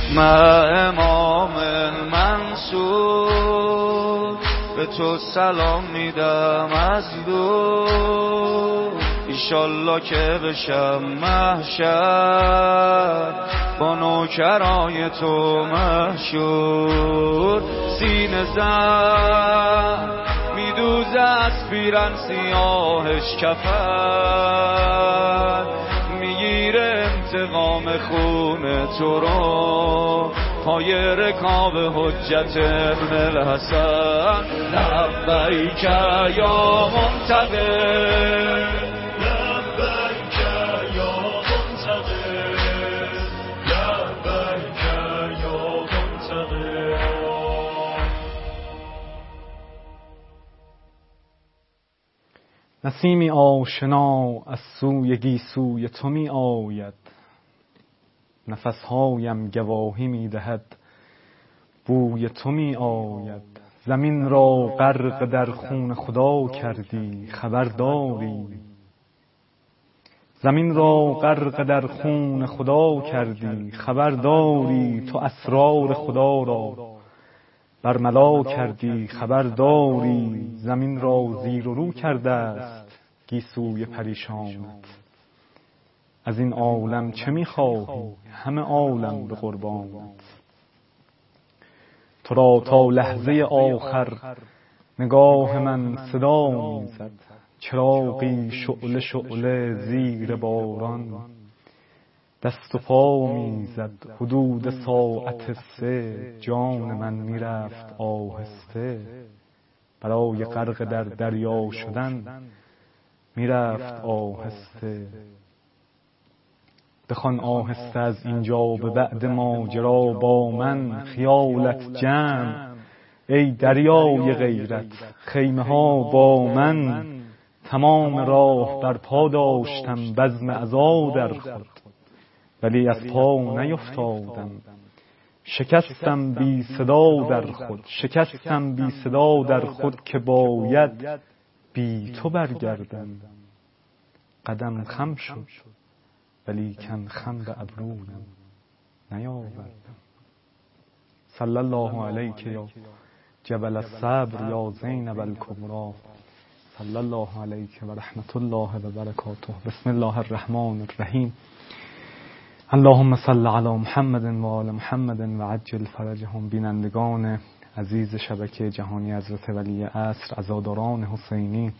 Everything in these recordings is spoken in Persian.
ما امام منصور به تو سلام میدم از دور، ایشالله که بشم محشر با نوکرای تو مشهور. سینه زن میدوزه از پیرن سیاهش کفن، میگیره انتقام خون تو رو پای رکاب حجت ابن الحسن. لبیک یا منتقم، لبیک یا منتقم، لبیک یا منتقم. نسیمی آشنا از سوی گیسوی تو می آید، نفسهایم گواهی می دهد بوی تو می آید. زمین را غرق در خون خدا کردی خبرداری، زمین را غرق در خون خدا کردی خبرداری. تو اسرار خدا را برملا کردی خبرداری. زمین را زیر و رو کرده است گیسوی پریشانت، از این عالم چه می‌خواهی همه عالم به قربانت. تو را تا لحظه آخر نگاه من صدا می‌زد، چراغی شعله شعله زیر باران دست و پا می‌زد. حدود ساعت 3 جان من می‌رفت آهسته، برای غرق در دریا شدن می‌رفت آهسته. بخوان آهسته از اینجا به بعد ماجرا با من، خیالت جمع ای دریای غیرت، خیمه ها با من. تمام راه بر پا داشتم بزم عزا در خود، ولی از پا نیفتادم. شکستم بی صدا در خود، شکستم بی صدا در خود که باید بی تو برگردم. قدم خم شد ولی کن خم به ابرویم نیاوردم. صلی الله علیک یا جبل الصبر یا زینب الکبری، صلی الله علیک و رحمت الله و برکاته. بسم الله الرحمن الرحیم. اللهم صل علی محمد و آل محمد و عجل فرجهم. بینندگان عزیز شبکه جهانی حضرت ولی عصر، عزاداران حسینی،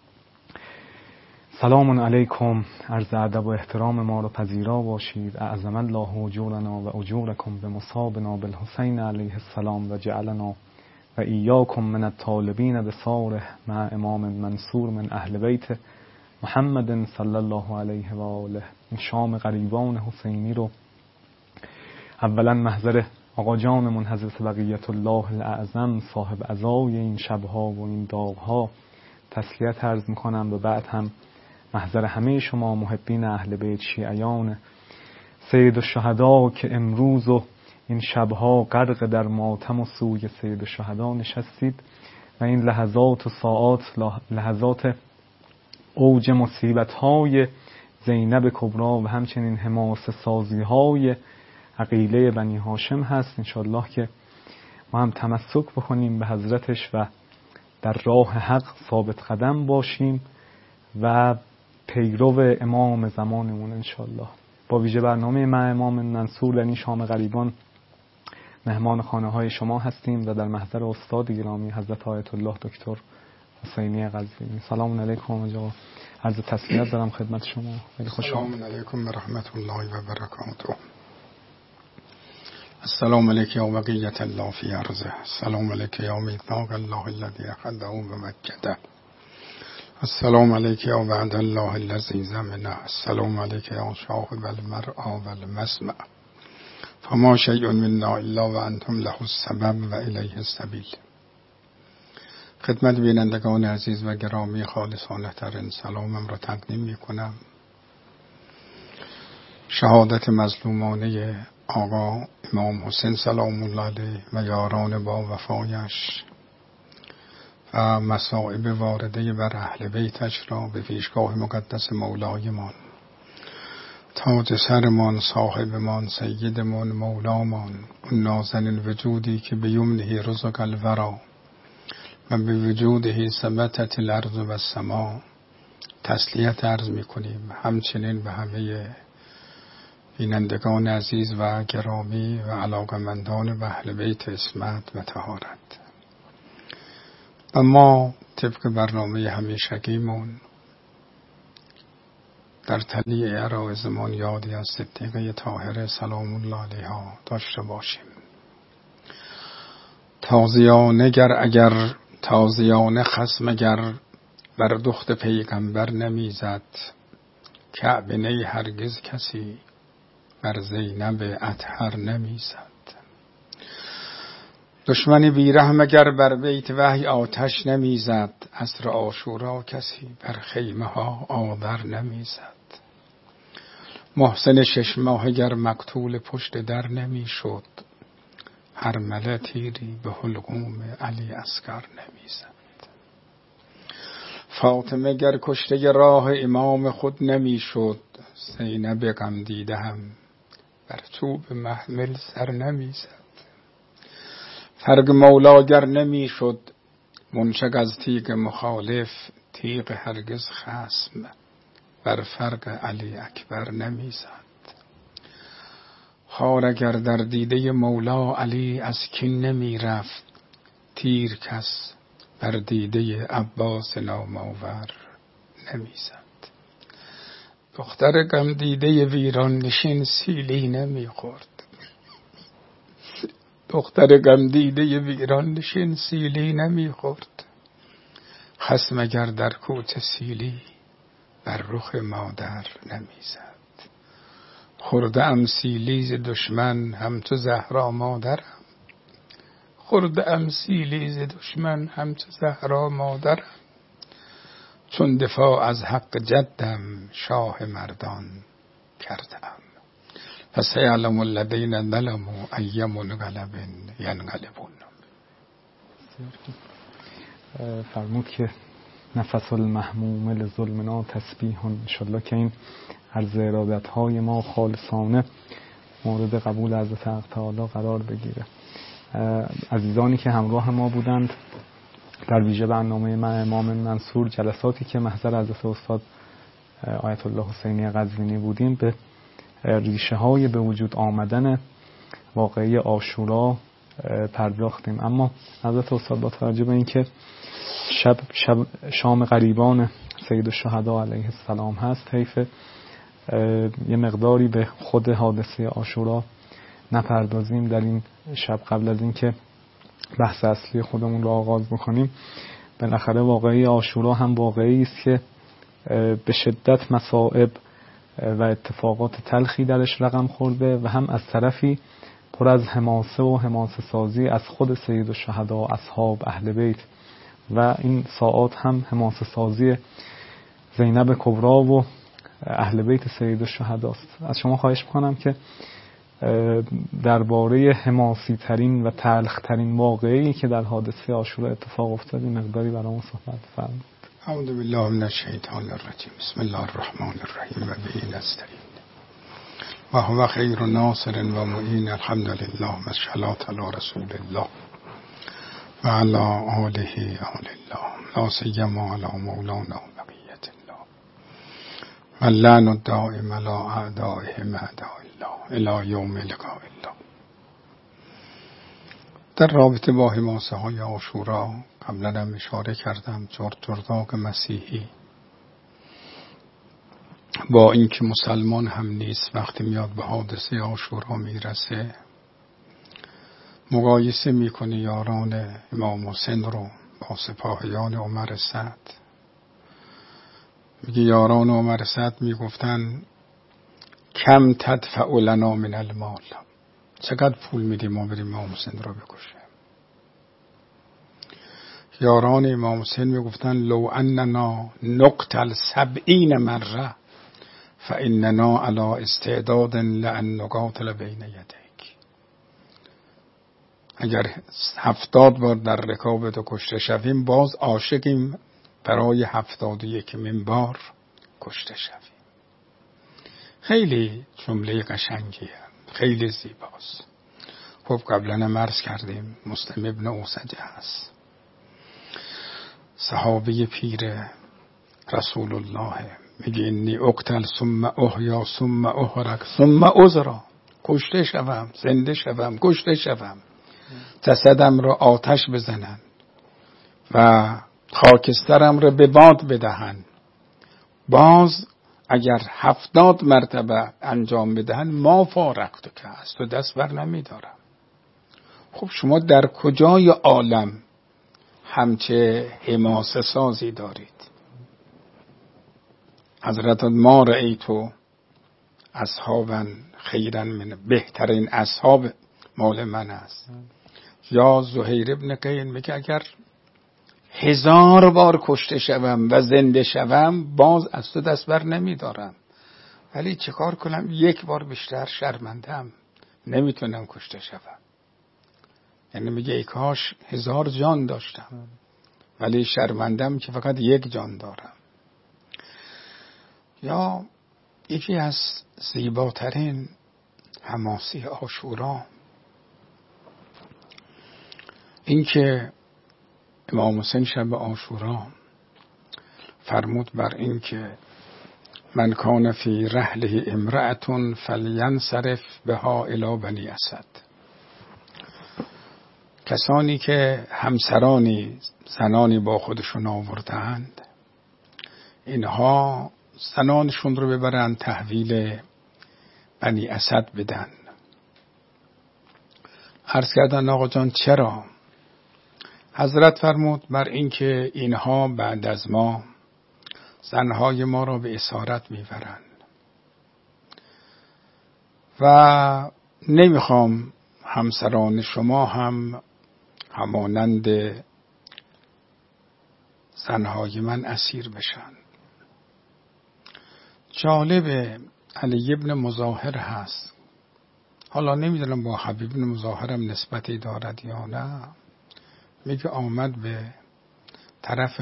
سلام علیکم. عرض ادب و احترام ما رو پذیرا باشید. اعظم الله اجورنا و اجورکم بمصابنا بالحسین علیه السلام و جعلنا و ایاکم من الطالبین بصاره مع امام منصور من اهل بیت محمد صلی الله علیه و آله. این شام غریبان حسینی رو اولا محضر آقا جانمون حضرت بقیت الله الاعظم صاحب عزای این شبها و این داغها تسلیت عرض میکنم، و بعد هم محضر همه شما محبین اهل بیت شیعیان سید الشهدا که امروز و این شبها غرق در ماتم و سوی سید الشهدا نشستید و این لحظات و ساعات لحظات اوج مصیبت‌های زینب کبری و همچنین حماسه سازی‌های عقیله بنی هاشم هست. انشالله که ما هم تمسک بکنیم به حضرتش و در راه حق ثابت قدم باشیم و پیرو امام زمانمون انشالله. با ویژه برنامه مع امام منصور یعنی شام غریبان مهمان خانه های شما هستیم و در محضر استاد گرامی حضرت آیت الله دکتر حسینی قزوینی. سلام علیکم آقا، عرض تسلیت دارم خدمت شما. خیلی خوشحالم. سلام علیکم و رحمت الله و برکاته. السلام علیک یا بقیت الله فی ارضه، السلام علیک یا میثاق الله الذی اخذه بمکه، السلام علیک یا وعد الله الذی ضمنه، السلام علیک یا شاهد المرء و المسمع، فما شیء منا الا و انتم له السبب و الیه السبیل. خدمت بینندگان عزیز و گرامی خالصانه ترین سلامم را تقدیم می کنم. شهادت مظلومانه آقا امام حسین سلام الله علیه و یاران با وفایش و مصائب وارده بر اهل بیتش را به پیشگاه مقدس مولایمان تاج سرمان، صاحبمان، سیدمان، مولامان، اون نازنین وجودی که به یمنه رزق الورا و به وجوده ثبتت الارض و السما تسلیت عرض میکنیم. همچنین به همه بینندگان عزیز و گرامی و علاقمندان به اهل بیت عصمت و طهارت. و ما طبق برنامه همیشگیمون در طلیع عرایزمان یادی از صدیقه طاهره سلام الله علیها داشته باشیم. تازیانه خصم اگر بر دخت پیغمبر نمیزد، کعبه نی هرگز کسی بر زینب اطهر نمیزد. دشمنی بیرحم اگر بر بیت وحی آتش نمیزد، عصر عاشورا کسی بر خیمه ها آذر نمیزد. محسن 6 ماه اگر مقتول پشت در نمیشد، هرمله تیری به حلقوم علی اصغر نمیزد. فاطمه گر کشته راه امام خود نمیشد، زینب غم دیده هم بر چوب محمل سر نمیزد. فرق مولا گر نمیشد منشق از تیغ مخالف، تیغ هرگز خصم بر فرق علی اکبر نمیزد. خار اگر در دیده مولا علی از کین نمی رفت، تیر کس بر دیده عباس نامآور نمیزد. دختر غم دیده ویران نشین سیلی نمی خورد، دختر غم دیده ویران نشین سیلی نمی خورد. خصم اگر در کوت سیلی بر رخ مادر نمیزد. خورده ام سیلی ز دشمن همچو زهرا مادرم، خورده ام سیلی ز دشمن همچو زهرا مادرم. چون دفاع از حق جدم شاه مردان کردم، فسیعلم الذین ظلموا ای منقلب ینقلبون. فرمود که نفس المحموم لظلمنا تسبیح، انشالله که این عرض ارادت های ما خالصانه مورد قبول حضرت حق تعالی قرار بگیره. عزیزانی که همراه ما بودند در ویژه برنامه من امام منصور، جلساتی که محضر حضرت استاد آیت الله حسینی قزوینی بودیم، به ریشه های به وجود آمدن واقعه عاشورا پرداختیم. اما حضرت استاد با توجه به اینکه شام غریبان سید الشهدا علیه السلام هست، حیف یه مقداری به خود حادثه عاشورا نپردازیم در این شب قبل از اینکه بحث اصلی خودمون رو آغاز بکنیم. بالاخره واقعه عاشورا هم واقعی است که به شدت مصائب و اتفاقات تلخی درش رقم خورده و هم از طرفی پر از حماسه و حماسه سازی از خود سید الشهدا، اصحاب، اهل بیت، و این ساعات هم حماسه سازی زینب کبرا و اهل بیت سید الشهدا است. از شما خواهش می‌کنم که درباره حماسی ترین و تلخ ترین واقعه‌ای که در حادثه عاشورا اتفاق افتاد مقداری برامون صحبت فرمایید. اعوذ بالله من الشیطان الرجیم. بسم الله الرحمن الرحیم و به نستعین و هو خیر ناصر و معین. الحمد لله و الصلاة علی رسول الله و علی آله آل الله، لا سیما علی مولانا بقیت الله و اللعن الدائم علی اعدائهم اعداء الله الی یوم لقاء الله. در رابطه با حماسه های عاشورا قبلا هم اشاره کردم. جرداق مسیحی با اینکه مسلمان هم نیست، وقتی میاد به حادثه عاشورا میرسه مقایسه میکنه یاران امام حسین رو با سپاهیان عمر سعد. میگه یاران عمر سعد میگفتن کم تدفع لنا من المال، چقدر پول میدیم ما بریم امام حسین رو بکشیم. یاران امام حسین میگفتن لو اننا نقتل 70 مرة فاننا على استعداد لان نقاتل بین یدیک. اگر 70 بار در رکاب تو کشته شویم باز عاشقیم برای 71 بار کشته شویم. خیلی جمله قشنگیه، خیلی زیباست. خب قبلا هم عرض کردیم مسلم ابن اوسجه هست، صحابی پیر رسول الله، میگه انی اقتل ثم احیا ثم احرق ثم ازرا، کشته شوم زنده شوم کشته شوم، جسدم را آتش بزنن و خاکسترم را به باد بدهن، باز اگر 70 مرتبه انجام بدهن ما فارقت که است و دست بر نمیدارم. خب شما در کجای عالم همچه حماسه سازی دارید؟ حضرت ما رأیتو اصحابا خیرا من، بهترین اصحاب مال من است. یا زهیر ابن قین میگه اگر 1000 بار کشته شوم و زنده شوم باز از تو دست بر نمیدارم، ولی چه کار کنم؟ 1 بار بیشتر شرمندم، نمیتونم کشته شوم. یعنی میگه ای کاش 1000 جان داشتم ولی شرمندم که فقط 1 جان دارم. یا یکی از زیباترین حماسی عاشورا این که امام حسین شب عاشورا فرمود بر این که من کان فی رحله امرأة فلینصرف بها الی بنی اسد، کسانی که همسرانی زنانی با خودشون آوردند اینها زنانشون رو ببرن تحویل بنی اسد بدن. عرض کردن آقا جان چرا؟ حضرت فرمود بر اینکه اینها بعد از ما زنهای ما را به اسارت میبرند و نمیخوام همسران شما هم همانند زنهای من اسیر بشن. جالب علی ابن مظاهر هست، حالا نمیدونم با حبیب ابن مظاهرم نسبتی دارد یا نه، میگه آمد به طرف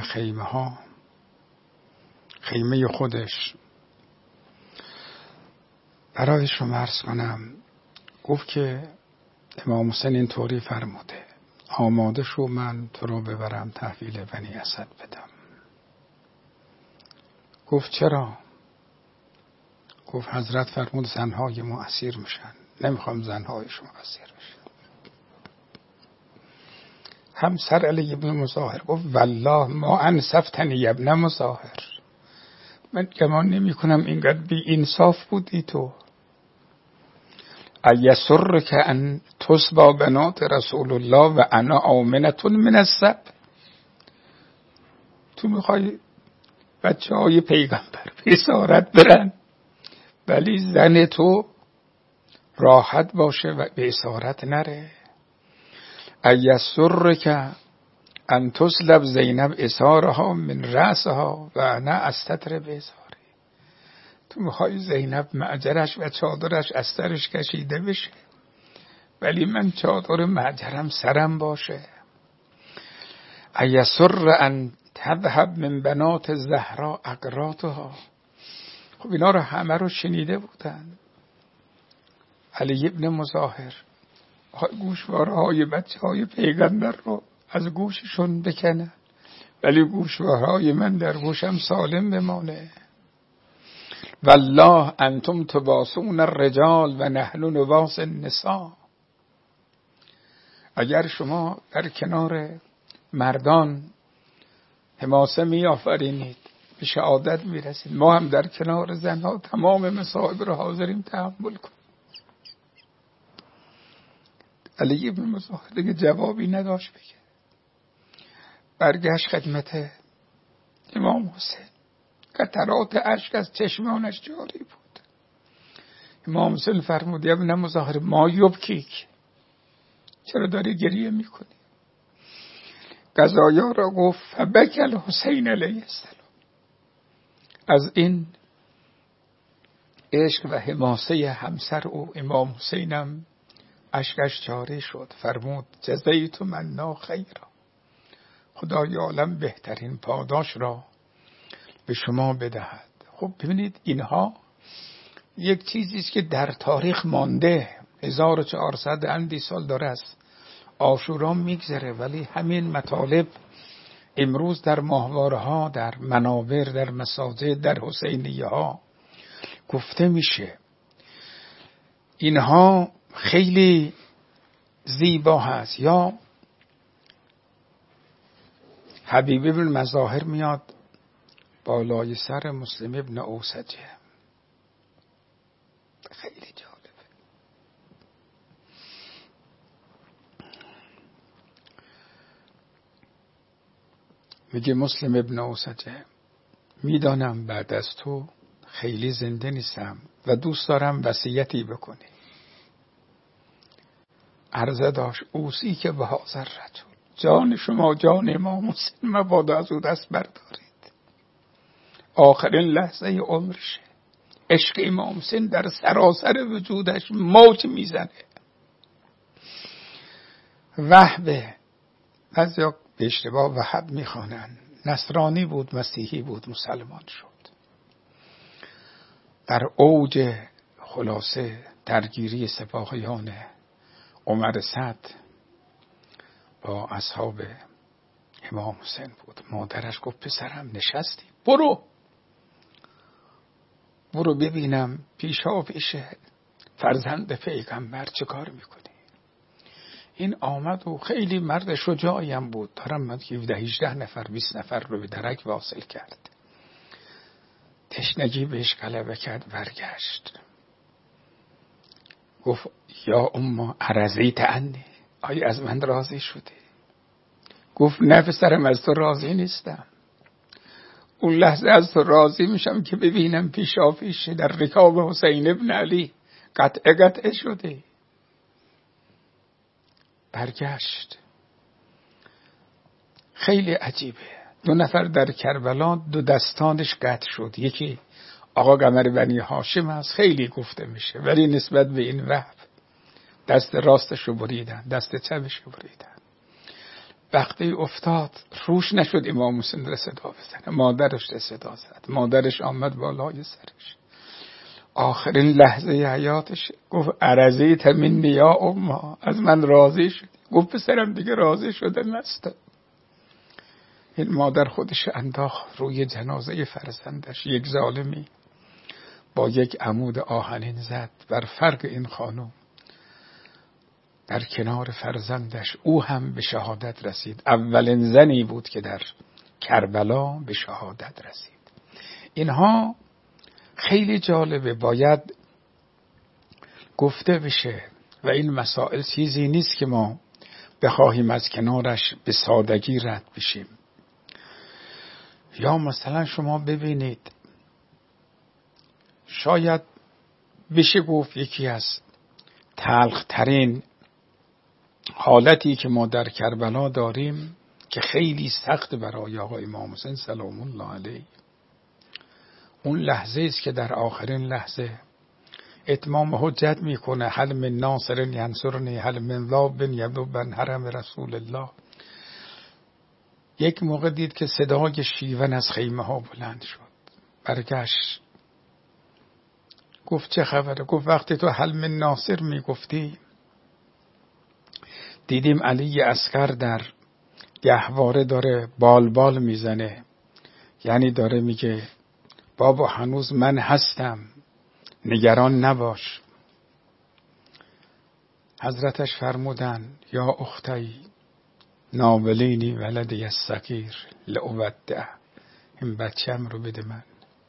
خیمه خودش، برای شما عرض کنم گفت که امام حسین اینطوری فرموده آماده شو من تو رو ببرم تحویل بنی اسد بدم. گفت چرا؟ گفت حضرت فرمود زنهای ما اسیر میشن، نمیخوام زنهای شما اسیر بشن. همسر علی ابن مظاهر گفت والله ما انصفتنی ابن مظاهر، من گمان نمی کنم اینقدر بی انصاف بودی تو. ایسرک ان تصبا بنات رسول الله و انا آمنتون من السب، تو میخوای بچه های پیغمبر به اسارت برن ولی زن تو راحت باشه و به اسارت نره. ایسرک ان تسلب زینب اسارها من رأسها و انا استتر به اساری، تو میخوای زینب معجرش و چادرش از سرش کشیده بشه ولی من چادر معجرم سرم باشه. ایسر ان تذهب من بنات زهرا اقراتها. خب اینا رو همه رو شنیده بودن. علی ابن مظاهر گوشوارهای بچه های پیغمبر رو از گوششون بکنن ولی گوشوارهای من در گوشم سالم بمانه. والله انتم تباسون الرجال و نحن نواس النساء، اگر شما در کنار مردان حماسه می آفرینید به شهادت می رسید، ما هم در کنار زنها تمام مصائب رو حاضریم تحمل کنیم. علی ابن مظاهر دیگه جوابی نداشت بگه، برگشت خدمت امام حسین، قطرات اشک از چشمانش جاری بود. امام حسین فرمود ابن مظاهر ما یبکیک، چرا داری گریه میکنی؟ قضایا را گفت فبکل حسین علیه السلام. از این عشق و حماسه همسر او امام حسینم اشکش جاری شد. فرمود جزیت منا خیرا، خدای عالم بهترین پاداش را به شما بدهد. خب ببینید اینها یک چیزی است که در تاریخ مانده، 1400 اندی سال داره است عاشورا میگذره، ولی همین مطالب امروز در ماهواره ها، در منابر، در مساجد، در حسینیه ها گفته میشه. اینها خیلی زیبا هست. یا حبیب ابن مظاهر میاد بالای سر مسلم ابن اوسجه، خیلی جالبه. میگه مسلم ابن اوسجه میدانم بعد از تو خیلی زنده نیستم و دوست دارم وصیتی بکنی. عرضه داشت اوصی که به حاضر رجل، جان شما جان امام حسین مبادا از او دست بردارید. آخرین لحظه عمرشه، عشق امام حسین در سراسر وجودش موج میزنه. وهبه، بعضیا به اشتباه وهب میخوانن، نصرانی بود، مسیحی بود، مسلمان شد. در اوج خلاصه درگیری سپاهیان عمر سعد با اصحاب امام حسین بود. مادرش گفت پسرم نشستی، برو ببینم پیشا فرزند پیغمبر چه کار میکنی. این آمد و خیلی مرد شجاعیم بود، دارم من 17-18 نفر 20 نفر رو به درک واصل کرد. تشنگی بهش غلبه کرد، برگشت گفت یا اما ارضیت عنی، آیا از من راضی شدی؟ گفت نه پسرم، از تو راضی نیستم. اون لحظه از تو راضی میشم که ببینم پیشاپیش در رکاب حسین ابن علی قطعه شده. برگشت. خیلی عجیبه. 2 نفر در کربلا 2 دستانش قطع شد. یکی آقا قمر بنی هاشم است، خیلی گفته میشه، ولی نسبت به این وهب دست راستش رو بریدن، دست چپش رو بریدن. وقتی افتاد روش نشد امام حسین را صدا بزنه، مادرش را صدا زد. مادرش آمد بالای سرش، آخرین لحظه حیاتش گفت ارضیت منی یا اما، از من راضی شدی؟ گفت پسرم دیگه راضی شدم است. این مادر خودش انداخت روی جنازه فرزندش. یک ظالمی با یک عمود آهنین زد بر فرق این خانم در کنار فرزندش. او هم به شهادت رسید. اولین زنی بود که در کربلا به شهادت رسید. اینها خیلی جالبه، باید گفته بشه و این مسائل چیزی نیست که ما بخواهیم از کنارش به سادگی رد بشیم. یا مثلا شما ببینید، شاید بشه گفت یکی از تلخ‌ترین حالتی که ما در کربلا داریم که خیلی سخت برای آقا امام حسین سلام الله علیه، اون لحظه است که در آخرین لحظه اتمام حجت میکنه، هل من ناصر ینصرنی هل من ذاب یذوب عن حرم رسول الله. یک موقع دید که صدای شیون از خیمه ها بلند شد، برگشت گفت چه خبره؟ گفت وقتی تو هل من ناصر میگفتی دیدیم علی عسکر در گهواره داره بال میزنه، یعنی داره میگه بابا هنوز من هستم، نگران نباش. حضرتش فرمودن یا اختی ناولینی ولدی الصغیر لأودع، این بچه‌م رو بده من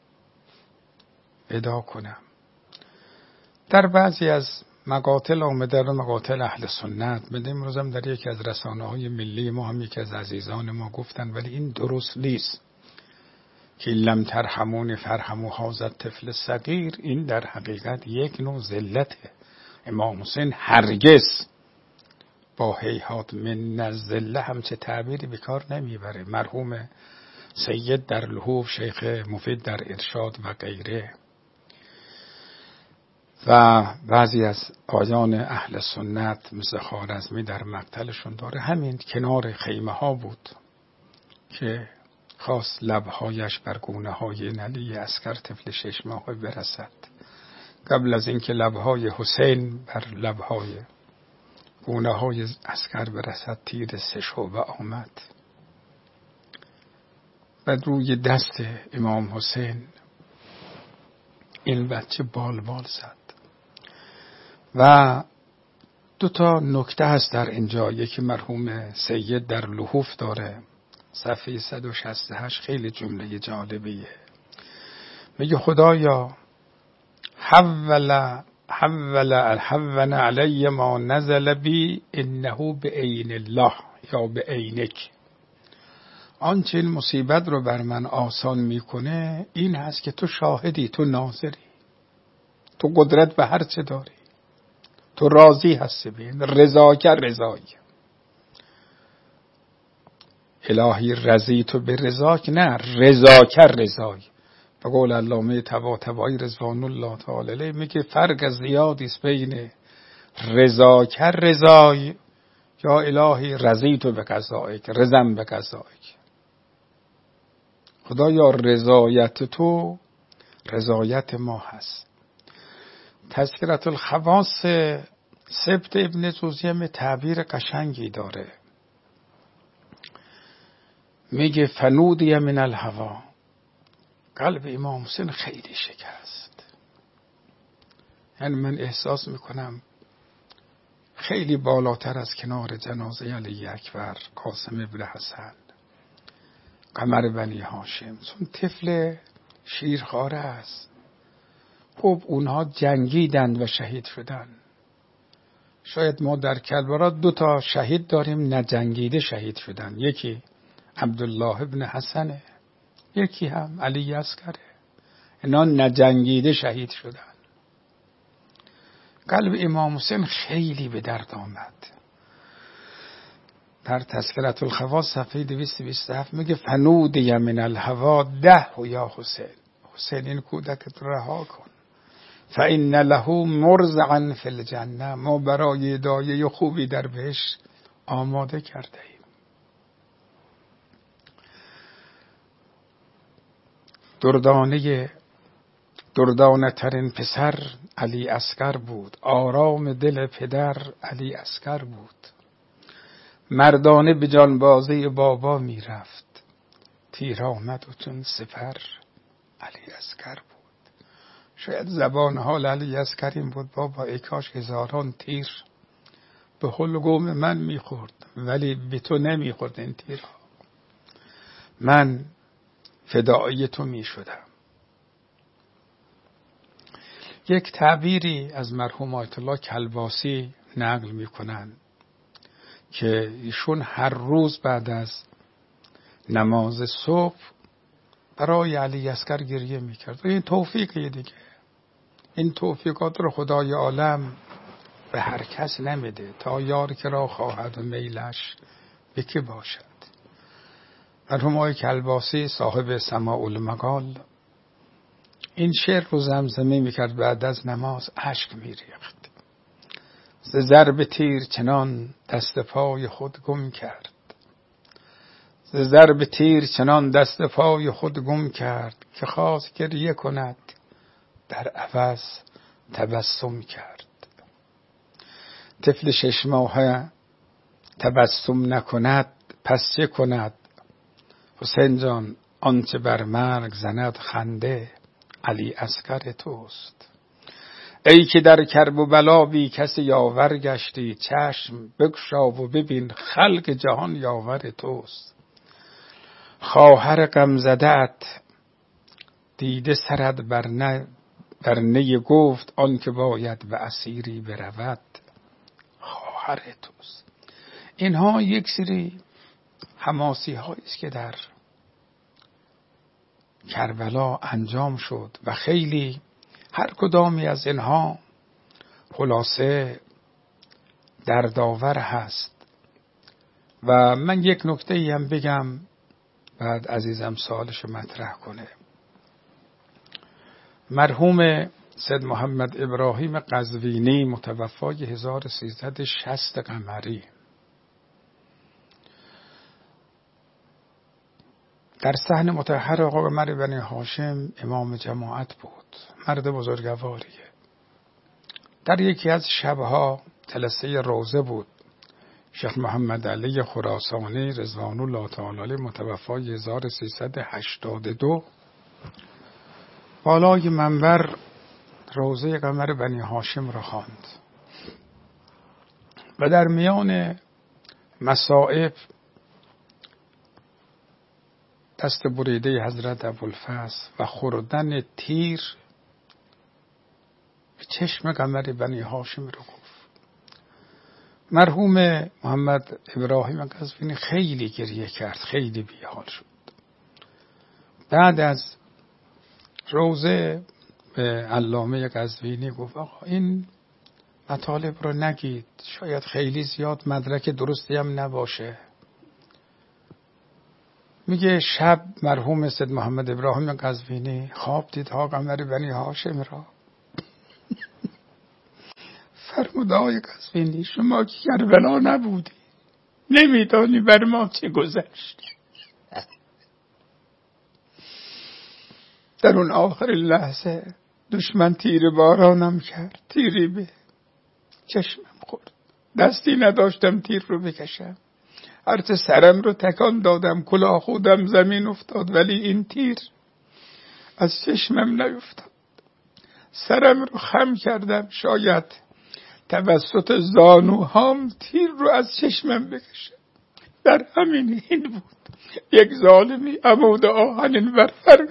ودا کنم. در بعضی از مقاتل آمده، در مقاتل اهل سنت بده، امروز هم در یکی از رسانه‌های ملی ما هم یکی از عزیزان ما گفتن، ولی این درست نیست که لم ترحمون فرحموا هذا الطفل الصغیر. این در حقیقت یک نوع ذلته. امام حسین هرگز با هیهات من الذله همچه تعبیری به کار نمیبره. مرحوم سید در لحوف، شیخ مفید در ارشاد و غیره و بعضی از آیان اهل سنت مثل خوارزمی در مقتلشون داره، همین کنار خیمه ها بود که خواست لبهایش بر گونه های علی عسکر طفل 6 ماهه برسد. قبل از اینکه لبهای حسین بر لبهای گونه های عسکر برسد، تیر 3 شعبه آمد و روی دست امام حسین این بچه بال زد. و 2 نکته هست در اینجا. یکی مرحوم سید در لحوف داره، صفحه 168، خیلی جمله جالبیه. میگه خدایا حون علی ما نزل بی انه به عین الله یا به عینک. آنچه این مصیبت رو بر من آسان میکنه این هست که تو شاهدی، تو ناظری، تو قدرت به هر چه داری، تو راضی هستی. بین رضاک رضای الهی، رضیت به رضاک، نه رضاک رضای. به قول علامه طباطبایی رضوان الله تعالی علیه میگه فرق زیادی است بین رضاک رضای یا الهی رضیت به قضایک، رضم به قضایک. خدایا رضایت تو رضایت ما هست. تذکرة الخواص سبت ابن جوزی تعبیر قشنگی داره، میگه فنودی من الهوا، قلب امام حسین خیلی شکست. یعنی من احساس میکنم خیلی بالاتر از کنار جنازه علی اکبر، قاسم ابن حسن، قمر بنی هاشم، چون طفل شیرخواره است. خب اونها جنگیدند و شهید شدن. شاید ما در کربلا 2 شهید داریم نجنگیده شهید شدن، یکی عبدالله ابن حسنه، یکی هم علی اصغره. اینا نجنگیده شهید شدن. قلب امام حسین خیلی به درد آمد. در تذکرة الخواص صفحه 227 میگه فنودی من الهوا ده یا حسین، حسین این کودکت رها کن، فإن له مرزعا فی الجنه، ما برای دایه خوبی در بهشت آماده کرده ایم. دردانه ترین پسر علی اصغر بود، آرام دل پدر علی اصغر بود، مردانه به جانبازی بابا می رفت، تیر آمد و چون سپر علی اصغر بود. شاید زبان حال علی اصغر این بود بابا ای کاش هزاران تیر به حلقوم من می خورد ولی به تو نمی خورد این تیرها، من فدایی تو می شدم. یک تعبیری از مرحوم آیت الله کلباسی نقل می کنن که ایشون هر روز بعد از نماز صبح برای علی اصغر گریه می کرد. این توفیقیه دیگه. این توفیقات رو خدای عالم به هر کس نمیده. تا یار که را خواهد و میلش به که باشد. مرحوم آقای کلباسی صاحب سماع المقال این شعر رو زمزمه میکرد، بعد از نماز اشک میریخت. ز ضرب تیر چنان دست پای خود گم کرد، ز ضرب تیر چنان دست پای خود گم کرد که خواست گریه کند در عوض تبسم کرد. طفل 6 ماهه تبسم نکند پس چه کند؟ حسین جان آنچه بر مرگ زند خنده علی اصغر توست. ای که در کرب و بلا بی کسی یاور گشتی، چشم بگشا و ببین خلق جهان یاور توست. خواهر غم زده‌ات دیده سرت بر نی گفت، آن که باید به اسیری برود خواهر توست. اینها یک سری حماسی هایی است که در کربلا انجام شد و خیلی هر کدامی از اینها خلاصه دردآور هست. و من یک نکته هم بگم بعد عزیزم سوالش مطرح کنه. مرحوم سید محمد ابراهیم قزوینی متوفای 1360 قمری در صحن مطهر آقا قمر بنی هاشم امام جماعت بود. مرد بزرگواریه. در یکی از شبها جلسه روزه بود. شیخ محمد علی خراسانی رضوان الله تعالی علیه متوفی 1382 بالای منبر روزه قمر بنی هاشم را خواند و در میان مصائب دست بریده حضرت ابوالفضل و خوردن تیر به چشم قمر بنی هاشم رو گفت. مرحوم محمد ابراهیم قزوینی خیلی گریه کرد، خیلی بیحال شد. بعد از روزه به علامه قزوینی گفت آقا این مطالب رو نگید، شاید خیلی زیاد مدرک درستی هم نباشه. میگه شب مرحوم سید محمد ابراهیم قزوینی خواب دید ها قمر بنی هاشم را. فرمود آقای قزوینی شما که کربلا نبودی، نمیدانی بر ما چه گذشت. در اون آخر لحظه دشمن تیر بارانم کرد، تیری به چشمم خورد، دستی نداشتم تیر رو بکشم، هرچه سرم رو تکان دادم کلاه خودم زمین افتاد، ولی این تیر از چشمم نیفتاد. سرم رو خم کردم شاید توسط زانوهام تیر رو از چشمم بکشم. در همین این بود یک ظالمی عمود آهنین بر فرق.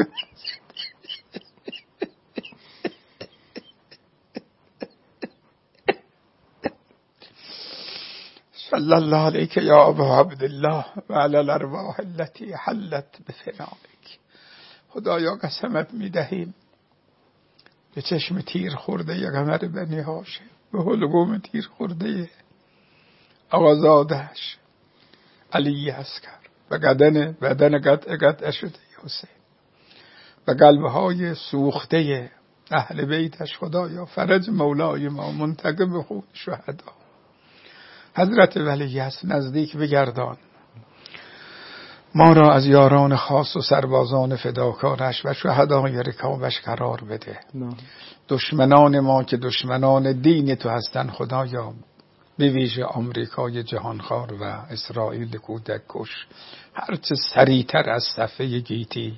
صلی الله علیک یا ابا عبدالله و علی الارواح التي حلت بفنائک. خدایا قسمت میدهیم به چشم تیر خورده ی قمر بنی هاشم، به حلقوم تیر خورده آقازادهش علی عسکر و بدن قطع شده حسین و قلبهای سوخته اهل بیتش. خدایا فرج مولای ما منتقم خون شهدا. حضرت ولی است نزدیک بگردان ما را از یاران خاص و سربازان فداکارش و شهدای رکابش قرار بده. دشمنان ما که دشمنان دین تو هستن خدایا، به ویژه آمریکای جهانخوار و اسرائیل کودک کش، هرچه سریعتر از صفحه گیتی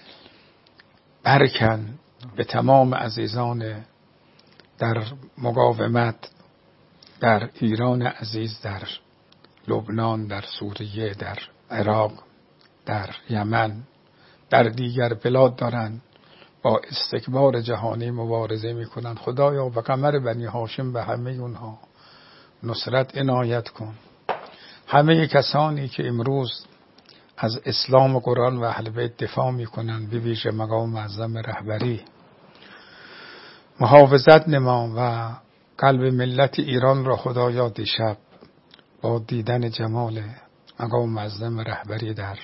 برکن به تمام عزیزان در مقاومت در ایران عزیز، در لبنان، در سوریه، در عراق، در یمن، در دیگر بلاد دارن با استکبار جهانی مبارزه میکنن. خدایا به قمر بنی هاشم به همه اونها نصرت عنایت کن. همه کسانی که امروز از اسلام و قرآن و اهل بیت دفاع میکنن، به ویژه مقام معظم رهبری، محافظت نما و قلب ملت ایران را خدایا دیشب با دیدن جمال مقام معظم رهبری در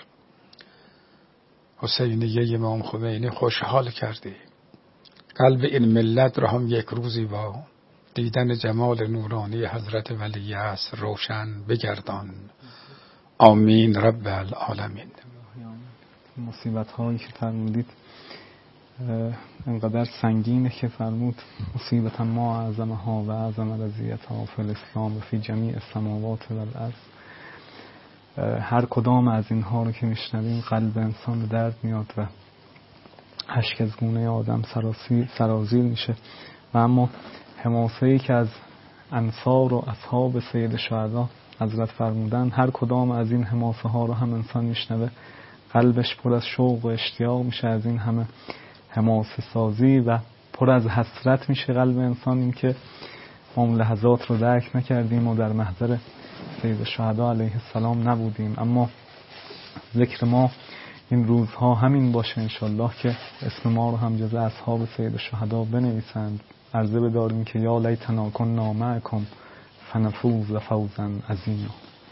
حسینیه امام خمینی خوشحال کردی. قلب این ملت را هم یک روزی با دیدن جمال نورانی حضرت ولی عصر روشن بگردان. آمین رب العالمین. مصیبت هایی که فرمودید انقدر سنگینه که فرمود مصیبت ما اعظمها و اعظم رضیتها فی الاسلام و فی جمیع السماوات و الارض. هر کدام از اینها رو که میشنویم قلب انسان به درد میاد و اشک از گونه آدم سرازیر میشه. و اما حماسه‌ای که از انصار و اصحاب سید شهدا حضرت فرمودن، هر کدام از این حماسه ها رو هم انسان میشنوه قلبش پر از شوق و اشتیاق میشه از این همه حماسه سازی و پر از حسرت میشه قلب انسان، این که ما لحظات رو درک نکردیم و در محضر سید شهدا علیه السلام نبودیم. اما ذکر ما این روزها همین باشه انشالله که اسم ما رو هم جز اصحاب سید شهدا بنویسند. عرضه بداریم که یا لیتنا کنا معکم فنفوز فوزا عظیما.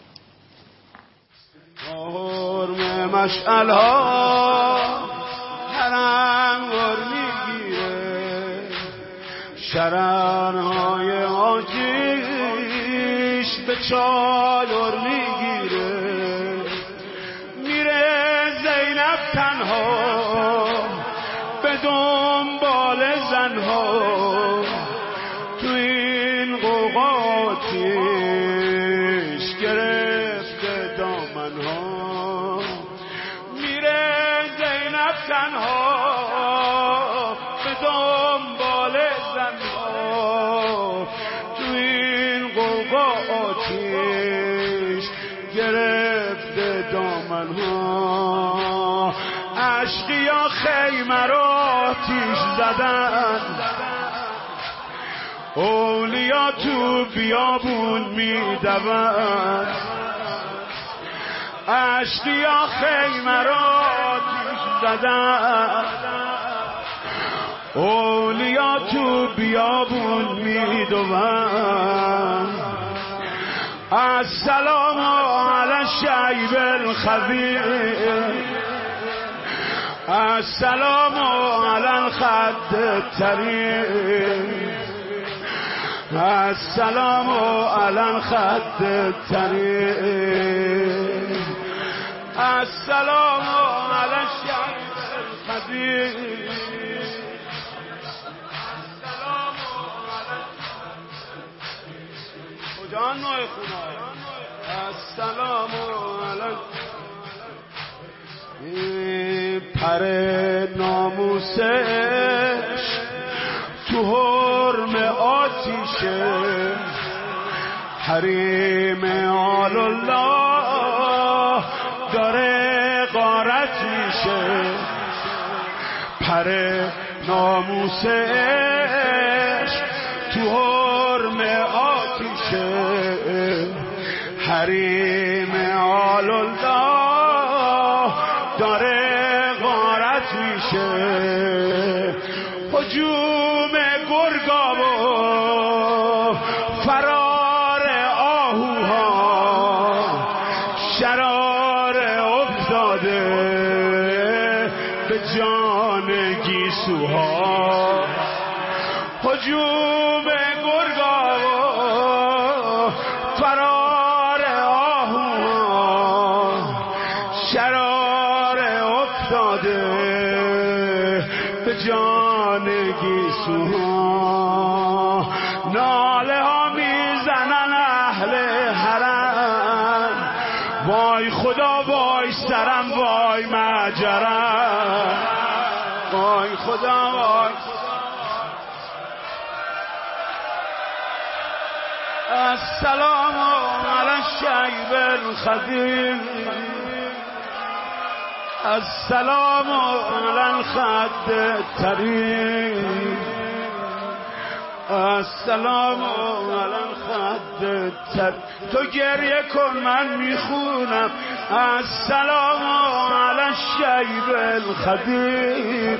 مشعل ها هر انگار میگیره، شرن های آتیش به چادر میگیره، میره زینب تنها به دنبال زنها توی آتیش گرفته دامنها، عشقیا خیمه را آتیش زدن، اولیا تو بیابون میدون، عشقیا خیمه را آتیش زدن، اولیا تو بیابون میدون. السلام علی الشیب الخضیر، السلام علی الخد الطریق، السلام علی الخد الطریق، السلام علی الشیب الخضیر. جان نوع خدا السلام علیکم. پر ناموسش تو حرم آتیشه، حریم آل الله داره غارت میشه. پر ناموسش تو حرم آتیشه، حریم آل الله داره غارت میشه. هجوم گرگا و فرار آهوها، شرار افتاده به جان گیسوها. هجوم گرگا و فرار آهوها، شرار افتاده به جان گیسوها. ناله ها میزنن اهل حرم، وای خدا وای سرم وای مجرم، وای خدا وای. السلام علی الشیب الخضیر، السلام علی الخد الطریق، السلام علی الخد الطریق. تو گریه کن من میخونم. السلام علی الشیب الخضیر،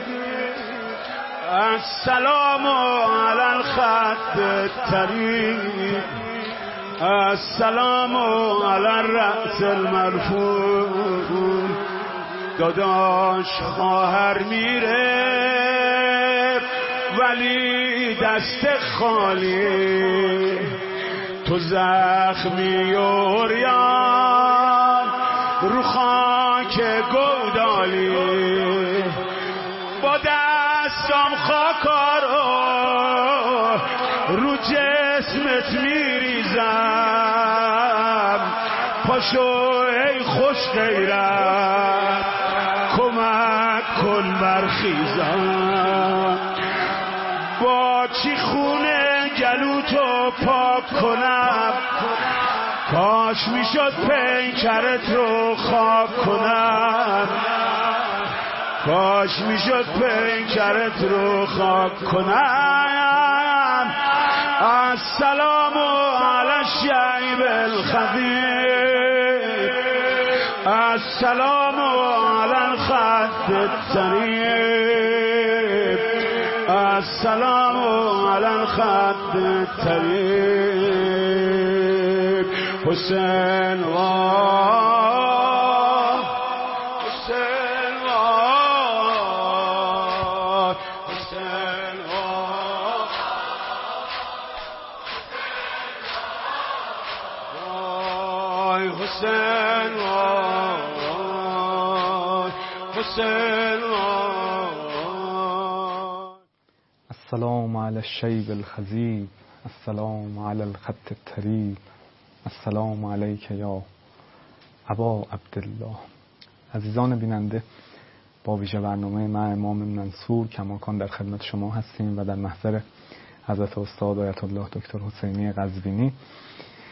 السلام علی الخد الطریق، السلام علی الرأس المرفوع. داداش خواهر میره ولی دست خالی، تو زخمی و عریان رو خاک گودالی. با دستم خاکارو رو جسمت میریزم، پاشو ای خوش غیرت کمک کن برخیزم. با چی خونه گلوتو پاک کنم، کاش میشد پیکرت رو خاک کنم، کاش میشد پیکرت رو خاک کنم. السلام علی الشیب الخضیر، السلام علی الخد الطریق، السلام علی الخد الطریق. حسین وای، حسین وای، حسین وای، حسین وای، حسین وای. السلام علی الشیب الخضیر، السلام علی الخط الطریق، السلام علیک یا ابا عبدالله. عزیزان بیننده، با ویژه برنامه من امام منصور کماکان در خدمت شما هستیم و در محضر حضرت استاد آیت الله دکتر حسینی قزوینی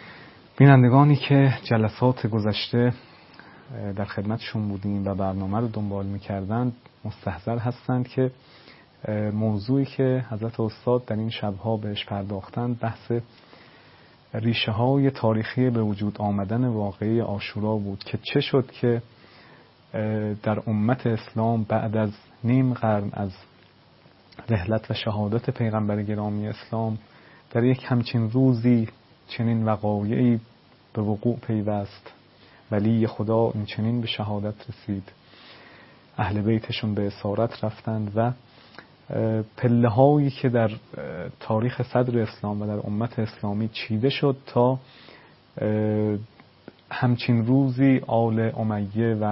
بینندگانی که جلسات گذشته در خدمتشون بودیم و برنامه رو دنبال می‌کردند مستحضر هستند که موضوعی که حضرت استاد در این شب‌ها بهش پرداختند بحث ریشه‌های تاریخی به وجود آمدن واقعه عاشورا بود که چه شد که در امت اسلام بعد از نیم قرن از رحلت و شهادت پیغمبر گرامی اسلام در یک همچین روزی چنین وقایعی به وقوع پیوست. ولی خدا این چنین به شهادت رسید، اهل بیتشون به اسارت رفتند و پله هایی که در تاریخ صدر اسلام و در امت اسلامی چیده شد تا همچین روزی آل امیه و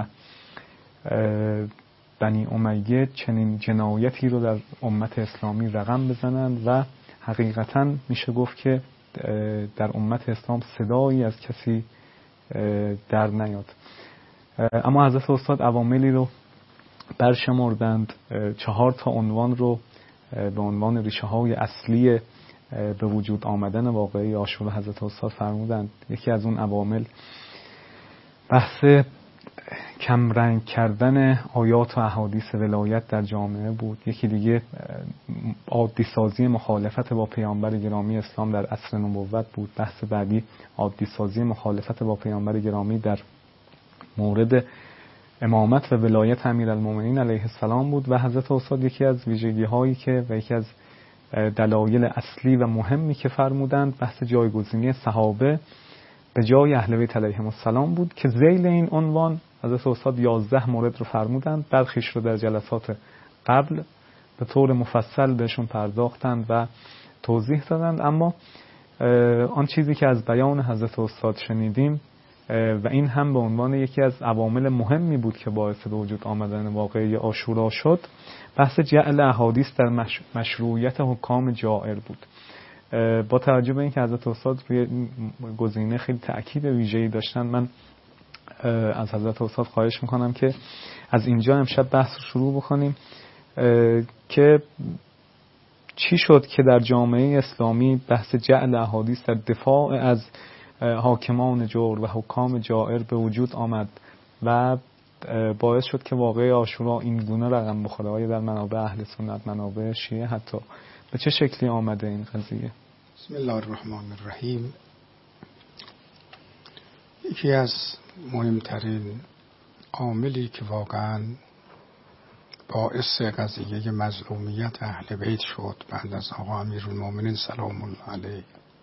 بنی امیه چنین جنایتی رو در امت اسلامی رقم بزنند و حقیقتاً میشه گفت که در امت اسلام صدایی از کسی در نیاد. اما حضرت استاد عواملی رو برشمردند، 4 عنوان رو به عنوان ریشه های اصلی به وجود آمدن واقعه عاشورا حضرت استاد فرمودند. یکی از اون عوامل بحث کمرنگ کردن آیات و احادیث ولایت در جامعه بود. یکی دیگه عادی سازی مخالفت با پیامبر گرامی اسلام در عصر نبوت بود. بحث بعدی عادی سازی مخالفت با پیامبر گرامی در مورد امامت و ولایت امیرالمومنین علیه السلام بود و حضرت استاد یکی از ویژگی هایی که و یکی از دلایل اصلی و مهمی که فرمودند بحث جایگزینی صحابه به جای اهل بیت علیهم السلام بود که ذیل این عنوان حضرت استاد 11 مورد رو فرمودند. برخیش رو در جلسات قبل به طور مفصل بهشون پرداختند و توضیح دادند، اما آن چیزی که از بیان حضرت استاد شنیدیم و این هم به عنوان یکی از عوامل مهمی بود که باعث به وجود آمدن واقعه عاشورا شد، بحث جعل احادیث در مشروعیت حکام جائر بود. با توجه به اینکه حضرت استاد روی گزینه خیلی تأکید ویژه‌ای داشتن، من از حضرت استاد خواهش میکنم که از اینجا امشب بحث رو شروع بکنیم که چی شد که در جامعه اسلامی بحث جعل احادیث در دفاع از حاکمان جور و حکام جائر به وجود آمد و باعث شد که واقعه عاشورا این گونه رقم بخوره. آیا در منابع اهل سنت، منابع شیعه حتی، به چه شکلی آمده این قضیه؟ بسم الله الرحمن الرحیم. یکی از مهمترین عاملی که واقعا باعث قضیه مظلومیت اهل بیت شد بعد از آقا امیرالمومنین سلام الله علیه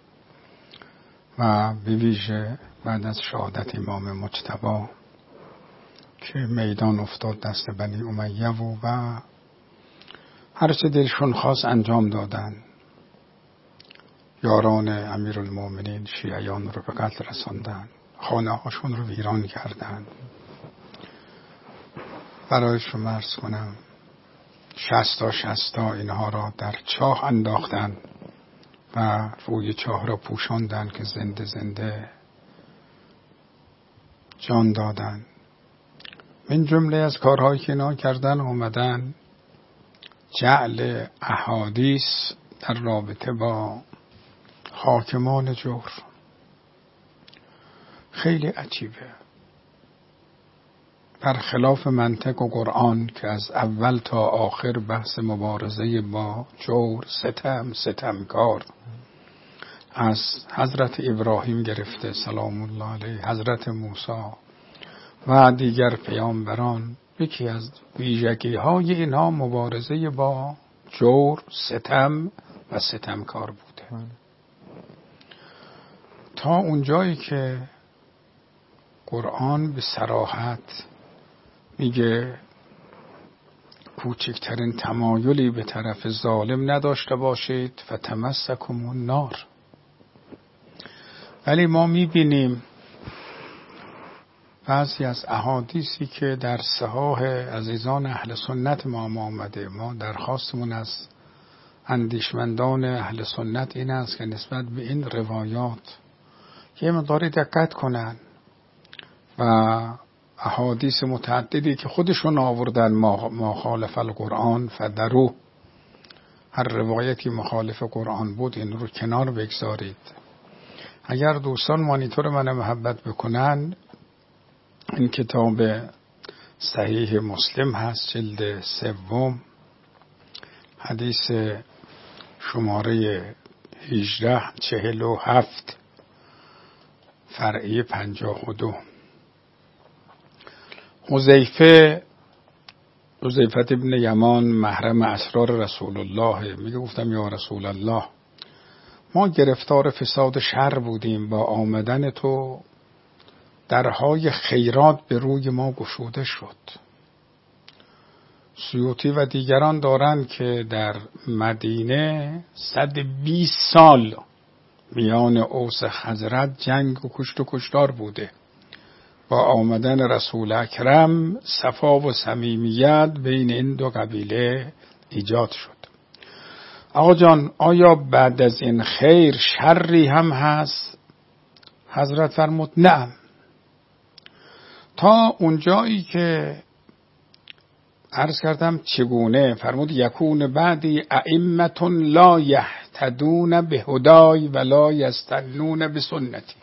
و به ویژه بعد از شهادت امام مجتبی که میدان افتاد دست بنی امیه و هرچه دلشون خواست انجام دادن، یاران امیرالمومنین شیعیان رو به قتل رساندن، خانه هاشون رو ویران کردن. برای شما عرض کنم 60 اینها را در چاه انداختن و روی چاه را پوشاندن که زنده زنده جان دادن. من جمله از کارهایی که اینا کردن اومدن جعل احادیث در رابطه با حاکمان جور. خیلی عجیبه، برخلاف منطق و قرآن که از اول تا آخر بحث مبارزه با جور، ستمکار از حضرت ابراهیم گرفته سلام الله علیه، حضرت موسی و دیگر پیامبران، یکی از ویژگی های اینها مبارزه با جور، ستم و ستمکار بوده. تا اونجایی که قرآن به صراحت میگه کوچکترین تمایلی به طرف ظالم نداشته باشید فتمسکم النار. ولی ما میبینیم بعضی از احادیثی که در صحاح عزیزان اهل سنت ما آمده، ما درخواستمون از اندیشمندان اهل سنت این است که نسبت به این روایات یه مقداری دقت کنن و احادیث متعددی که خودشون آوردن ما خالف القرآن فدرو، هر روایتی مخالف قرآن بود این رو کنار بگذارید اگر دوستان مانیتور من محبت بکنن، این کتاب صحیح مسلم هست، جلد 3، حدیث شماره 1847 فرعی 52. حذیفه ابن یمان محرم اسرار رسول الله میگه گفتم یا رسول الله، ما گرفتار فساد شر بودیم، با آمدن تو درهای خیرات به روی ما گشوده شد. سیوطی و دیگران دارند که در مدینه 120 سال میان اوس خزرج جنگ و کشت و کشتار بوده. با آمدن رسول اکرم صفا و صمیمیت بین این دو قبیله ایجاد شد. آقا جان، آیا بعد از این خیر شری هم هست؟ حضرت فرمود نعم، تا اونجایی که عرض کردم چگونه، فرمود یکون بعدی ائمة لا یهتدون بهدای ولا یستنون بسنتی.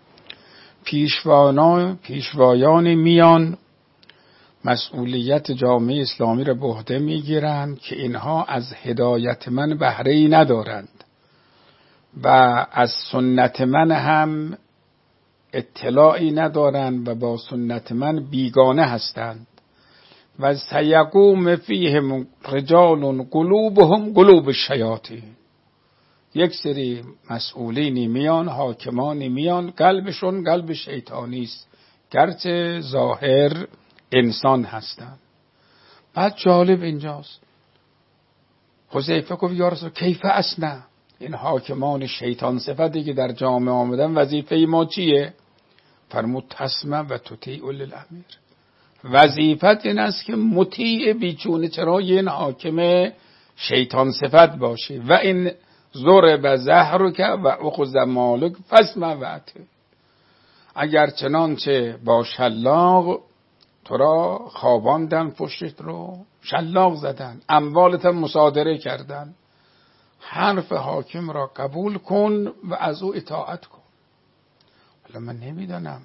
پیشوایان میان مسئولیت جامعه اسلامی را به عهده میگیرند که اینها از هدایت من بهره‌ای ندارند و از سنت من هم اطلاعی ندارند و با سنت من بیگانه هستند. و سیقوم فیهم رجال قلوبهم قلوب الشیاطین. یک سری مسئولینی میان، حاکمانی میان، قلبشون قلب شیطانی است، گرچه ظاهر انسان هستند. بعد جالب اینجاست، حذیفه گفت یا رسول کیف اسنع، این حاکمان شیطان صفتی که در جامعه آمدن وظیفه ما چیه؟ فرمود تسمع و تطیع للامیر. وظیفت این است که مطیع بیچونه چرای این حاکم شیطان صفت باشی. و این ضرب ظهرک و اخذ مالک فاسمع و اطیع. اگر چنانچه با شلاق تو را خواباندن، پشتت رو شلاق زدن، اموالت هم مصادره کردن، حرف حاکم را قبول کن و از او اطاعت کن. حالا من نمیدانم،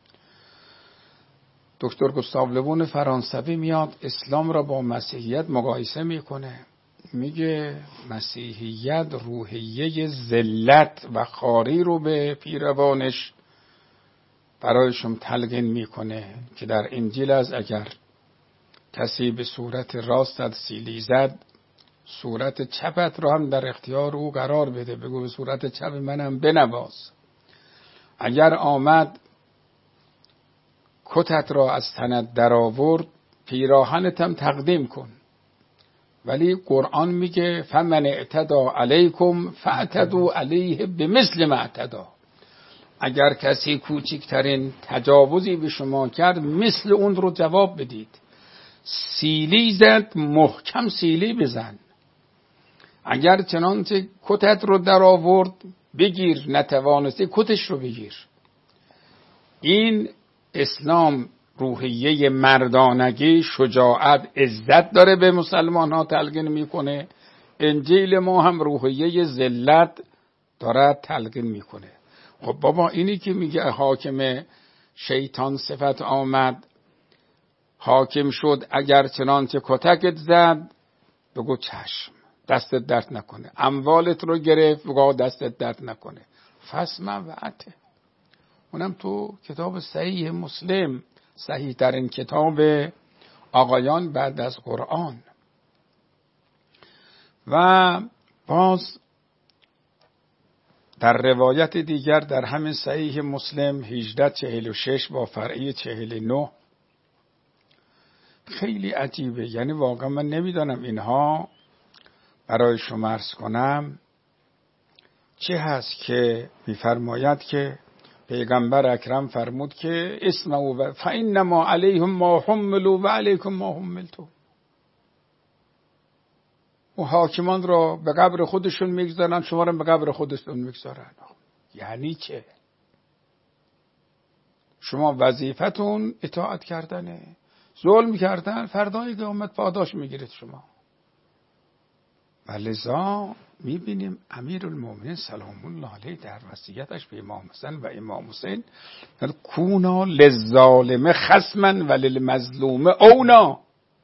دکتر گوستاو لوون فرانسوی میاد اسلام را با مسیحیت مقایسه میکنه، میگه مسیحیت روحیه ذلت و خواری رو به پیروانش برایشون تلقین میکنه که در انجیل از اگر کسی به صورت راستت سیلی زد، صورت چپت رو هم در اختیار او قرار بده، بگو به صورت چپ منم بنواز. اگر آمد کتت را از تنت در آورد، پیراهنت هم تقدیم کن. ولی قرآن میگه فمن اعتدی علیکم فاعتدوا علیه بمثل ما اعتدی. اگر کسی کوچکترین تجاوزی به شما کرد، مثل اون رو جواب بدید. سیلی زد، محکم سیلی بزن. اگر چنانچه کتت رو در آورد بگیر، نتوانستی کتش رو بگیر. این اسلام روحیه مردانگی، شجاعت، عزت داره به مسلمان ها تلقین میکنه. انجیل ما هم روحیه ذلت داره تلقین میکنه. خب بابا، اینی که میگه حاکم شیطان صفت آمد، حاکم شد، اگر چنانچه کتکت زد بگو چشم، دستت درد نکنه. اموالت رو گرفت بگو دستت درد نکنه. فاسمع و اطیع. اونم تو کتاب صحیح مسلم، صحیح ترین کتاب آقایان بعد از قرآن. و باز در روایت دیگر در همین صحیح مسلم 1846 با فرعی 49 خیلی عجیبه. یعنی واقعا من نمیدانم اینها برای شما عرض کنم چه هست که میفرماید که پیغمبر اکرم فرمود که اسمعوا فانما علیهم ما حملوا و علیکم ما حملتم. و حاکمان را به قبر خودشون میگذارن، شما را به قبر خودشون میگذارن. یعنی چه؟ شما وظیفتون اطاعت کردنه. ظلم کردن، فردای قیامت پاداش میگیرید شما. ولذا میبینیم امیرالمومنین سلام الله علیه در وصیتش به امام حسن و امام حسین کونا للظالم خصما و للمظلوم اونا،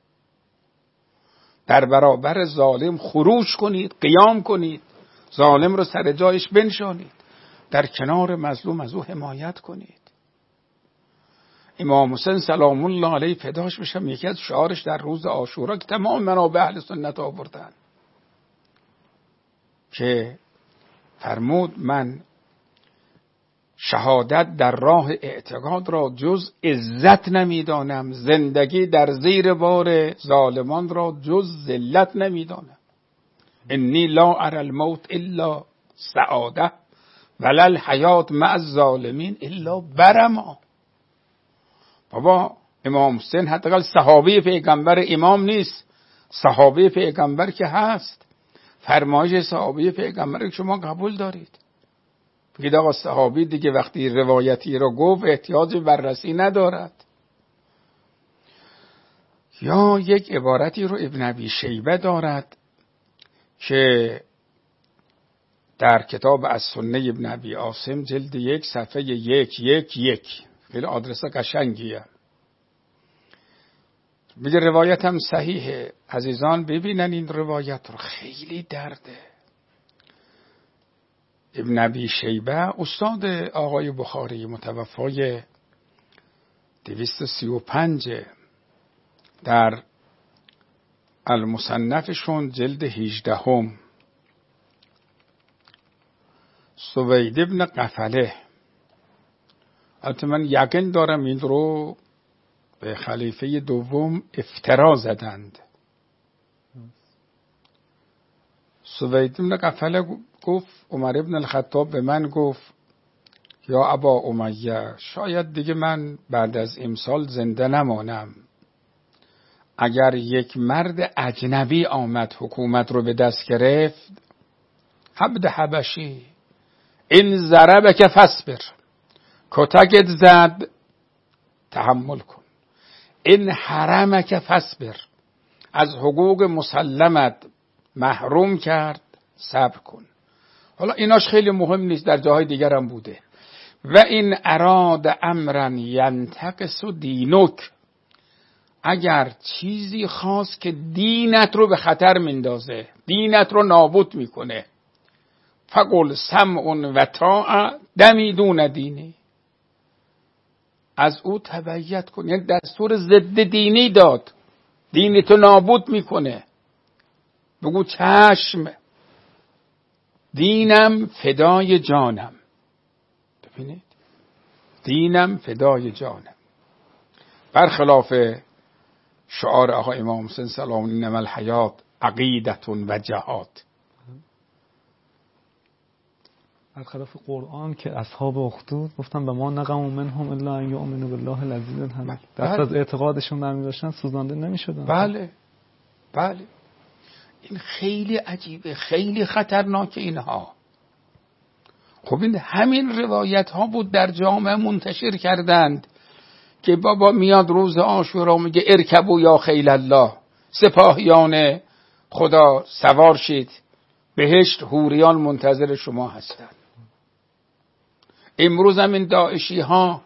در برابر ظالم خروج کنید، قیام کنید، ظالم رو سر جایش بنشانید، در کنار مظلوم از او حمایت کنید. امام حسین سلام الله علیه فداش بشم یکی از شعارش در روز عاشورا که تمام منابع اهل سنت آوردن که فرمود من شهادت در راه اعتقاد را جز عزت نمیدانم، زندگی در زیر بار ظالمان را جز ذلت نمیدانم. انی لا اری الموت الا سعاده ولا الحیات مع الظالمین الا برما. بابا امام حسین حداقل صحابه پیغمبر امام نیست، صحابه پیغمبر که هست. فرمایش صحابه پیغمبر که شما قبول دارید، بگید آقا صحابی دیگه وقتی روایتی را گفت احتیاج به بررسی ندارد. یا یک عبارتی رو ابن ابی شیبه دارد که در کتاب از سنه ابن ابی عاصم جلد 1 صفحه 111 خیلی آدرس قشنگیه. میگه روایت هم صحیحه. عزیزان ببینن این روایت رو، خیلی درده. ابن ابی شیبه استاد آقای بخاری متوفای 235 در المصنفشون جلد 18 سوید ابن قفله. البته من یقین دارم این رو به خلیفه دوم افترا زدند. سوید ابن قفله گفت عمر ابن الخطاب به من گفت یا ابا امیه شاید دیگه من بعد از امسال زنده نمانم. اگر یک مرد اجنبی آمد حکومت رو به دست گرفت، عبد حبشی، این ضربک فاصبر، کتکت زد تحمل کن، این حرمک فاصبر، از حقوق مسلمت محروم کرد صبر کن. حالا ایناش خیلی مهم نیست، در جاهای دیگر هم بوده. و این اراد امرا ینتقص دینک، اگر چیزی خواست که دینت رو به خطر میندازه، دینت رو نابود میکنه، فقل سمع و طاعه دمی دون دینی، از او تبعیت کن. یعنی دستور ضد دینی داد، دینتو نابود میکنه، بگو چشم، دینم فدای جانم. ببینید، دینم فدای جانم، برخلاف شعار آقا امام حسین سلام انما الحیات عقیدة و جهاد. برخلاف قرآن که اصحاب اخدود گفتن به ما نقم منهم الا ان یؤمنوا بالله العزیز الحمید، دست از اعتقادشون برمی داشتن سوزانده نمی شدن. بله بله، این خیلی عجیبه، خیلی خطرناک اینها. خب این همین روایت ها بود در جامعه منتشر کردند که بابا میاد روز عاشورا میگه ارکبوا یا خیل الله، سپاهیان خدا سوار شید، بهشت حوریان منتظر شما هستند. امروز هم این داعشی ها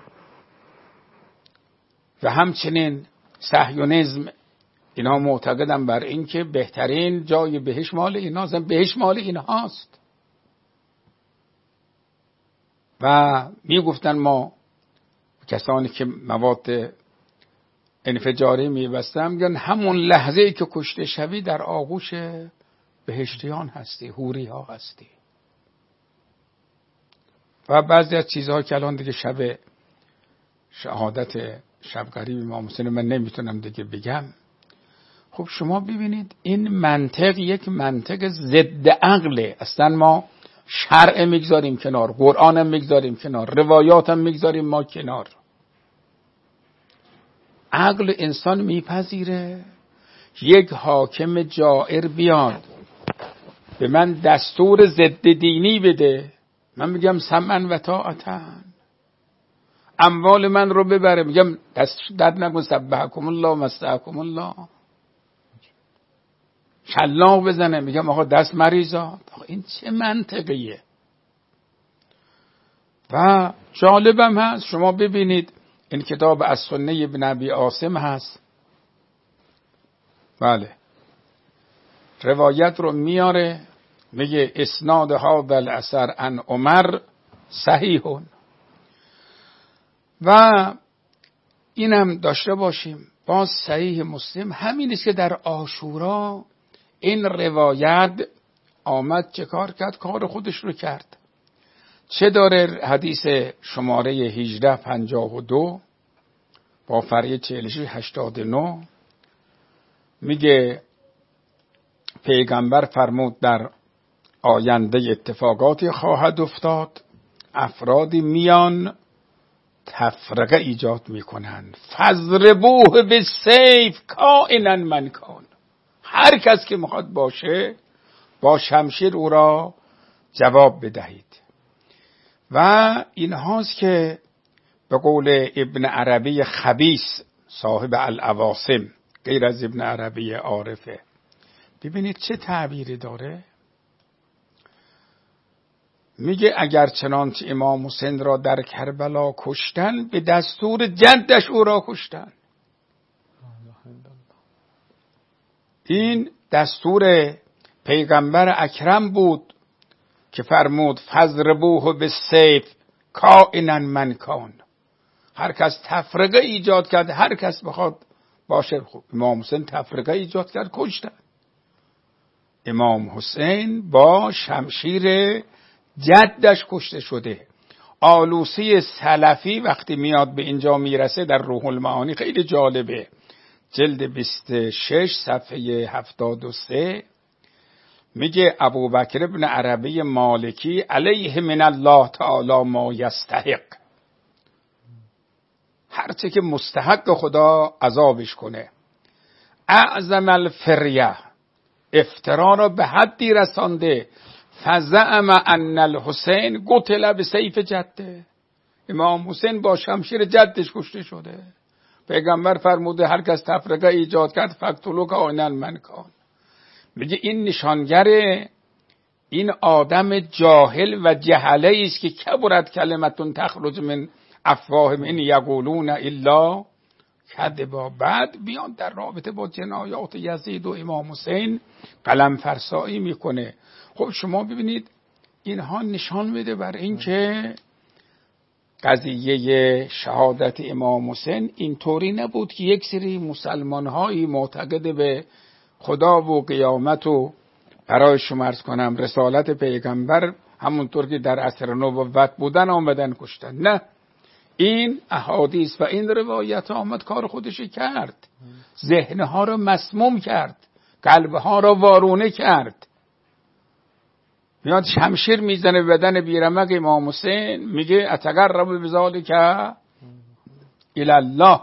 و همچنین صهیونیسم اینها معتقدن بر این که بهترین جای بهشت مال ایناست، بهشت مال اینهاست. و میگفتن ما کسانی که مواد انفجاری میبستن میگن همون لحظه‌ای که کشته شوی در آغوش بهشتیان هستی، حوری ها هستی. و بعضی از چیزها که الان دیگه شب شهادت شب قریب امام حسین من نمیتونم دیگه بگم. خب شما ببینید این منطق یک منطق ضد عقله. اصلا ما شرع میگذاریم کنار، قرآن هم میگذاریم کنار، روایات هم میگذاریم ما کنار. عقل انسان میپذیره یک حاکم جائر بیاد به من دستور ضد دینی بده، من میگم سمعا و طاعتن، اموال من رو ببره، میگم دست درد نکن، سبحکم الله و مستحکم الله. شلاق بزنه میگم آقا دست مریضا. این چه منطقیه؟ و جالبم هست شما ببینید این کتاب از سنه ابن ابی عاصم هست. بله روایت رو میاره، میگه اسناد هذا الاثر عن عمر صحیح. و اینم داشته باشیم باز صحیح مسلم همین است که در عاشورا این روایت آمد چه کار کرد؟ کار خودش رو کرد. چه داره حدیث شماره 1852 با فرعی 4689 میگه پیغمبر فرمود در آینده اتفاقاتی خواهد افتاد، افرادی میان تفرقه ایجاد میکنن، فضربوه به سیف کائنا من کان، هر کس که میخواد باشه با شمشیر او را جواب بدهید. و این هاست که به قول ابن عربی خبیث صاحب العواصم، غیر از ابن عربی عارفه، ببینید چه تعبیری داره. میگه اگر چنانچه امام حسین را در کربلا کشتن به دستور جدش او را کشتن. این دستور پیغمبر اکرم بود که فرمود فضربوه بالسیف کائنا من کان، هر کس تفرقه ایجاد کرد، هر کس بخواد باشه. خب امام حسین تفرقه ایجاد کرد، کشتن. امام حسین با شمشیر جدش کشته شده. آلوسی سلفی وقتی میاد به اینجا میرسه در روح المعانی خیلی جالبه، جلد 26 صفحه 73 میگه ابوبکر ابن عربی مالکی علیه من الله تعالی ما یستحق، هرچه که مستحق خدا عذابش کنه. اعظم الفریه، افترا را به حدی رسانده. فزعم ان الحسین قتل بسیف جده، امام حسین با شمشیر جدش کشته شده. پیغمبر فرموده هر کس تفرقه ایجاد کرد فقتلوا کائنا من کان. میگه این نشانگر این آدم جاهل و جهله است که کبرت کلمتون تخرج من افواههم ان یقولون الا کذبا. بعد بیان در رابطه با جنایات یزید و امام حسین قلم فرسایی میکنه. خب شما ببینید اینها نشان میده بر این که قضیه شهادت امام حسین اینطوری نبود که یک سری مسلمان‌هایی معتقد به خدا و قیامت و برای شما عرض کنم رسالت پیغمبر همونطور که در عصر نبوت بودن آمدن کشتن. نه، این احادیث و این روایت آمد کار خودش کرد، ذهنها رو مسموم کرد، قلبها رو وارونه کرد. میاد شمشیر میزنه به بدن بیرمق امام حسین، میگه اتقرب بذالک الی الله.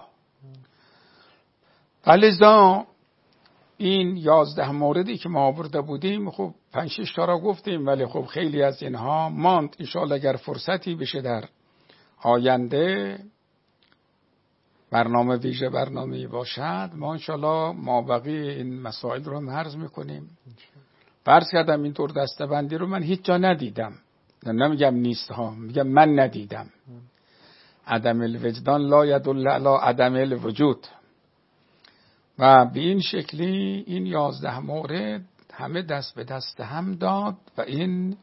لذا این 11 موردی که ما آورده بودیم، خب 5-6 تا را گفتیم، ولی خب خیلی از اینها ماند. انشاءالله اگر فرصتی بشه در آینده برنامه ویژه برنامه‌ای باشد، ما انشاءالله مابقی این مسائل رو عرض میکنیم. فرض کردم اینطور دسته‌بندی رو من هیچ جا ندیدم، نمیگم نیست ها، میگم من ندیدم. عدم الوجدان لا یدل علی عدم الوجود. و به این شکلی این 11 مورد همه دست به دست هم داد و این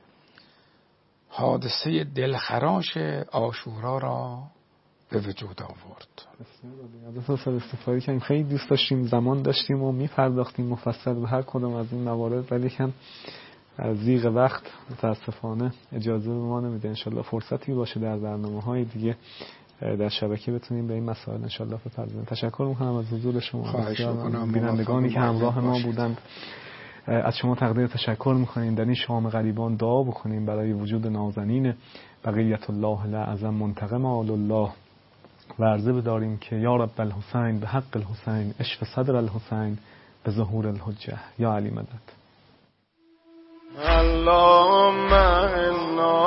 حادثه دلخراش عاشورا را به وجود آورد. از استفاده کردیم، خیلی دوست داشتیم، زمان داشتیم و می‌پرداختیم مفصل به هر کدام از این موارد، ولی کم از ضیق وقت متاسفانه اجازه به ما نمیده. انشالله فرصتی باشه در برنامه‌های دیگه در شبکه بتونیم به این مسائل انشالله بپردازیم. تشکر می‌کنم از حضور شما، بینندگانی که همراه ما بودند. از شما تقدیر تشکر می‌کنیم. در این شام غریبان دعا بکنیم برای وجود نازنین بقیت الله الاعظم منتقم آل الله و عرضه بداریم که یا رب الحسین به حق الحسین اشف صدر الحسین به ظهور الحجه. یا علی مدد. اللهم انا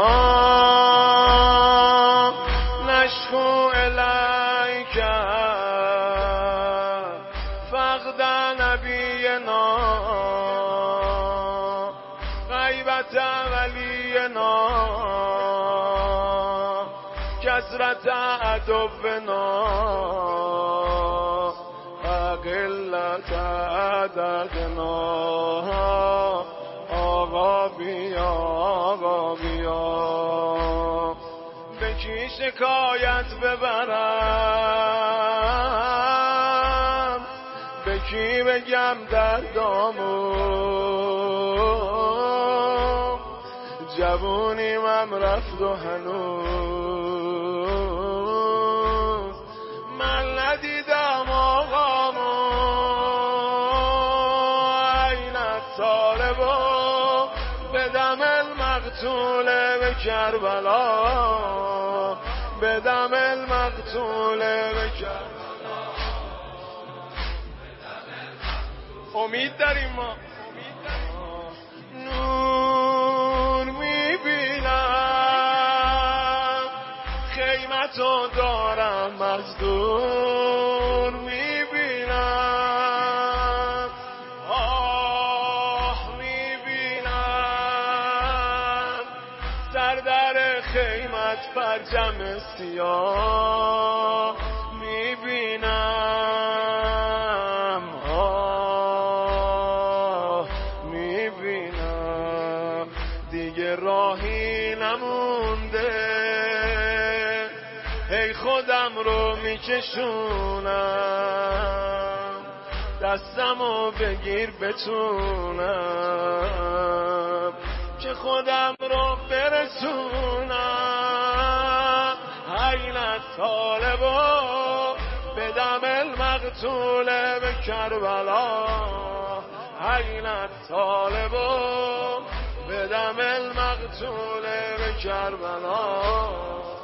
نشکو الیک فقد نبینا کثرت عدونا قلت عددنا آقا بیا آقا بیا به کی شکایت ببرم به کی بگم دردامو جوونیم رفت و هنوز من ندیدم آقامو این طالبا بدم المقتول به کربلا بدم المقتول به کربلا امید داریم ما نور میبینم خیمتو دارم مزدور میبینم آه میبینم سردر خیمت پرچم سیاه میبینم آه میبینم دیگه راهی نمونده ای خودم رو میکشونم دستمو بگیر بتونم که خودم رو برسونم عین طالبا بدم المقتول به کربلا عین طالبا بدم المقتول به کربلا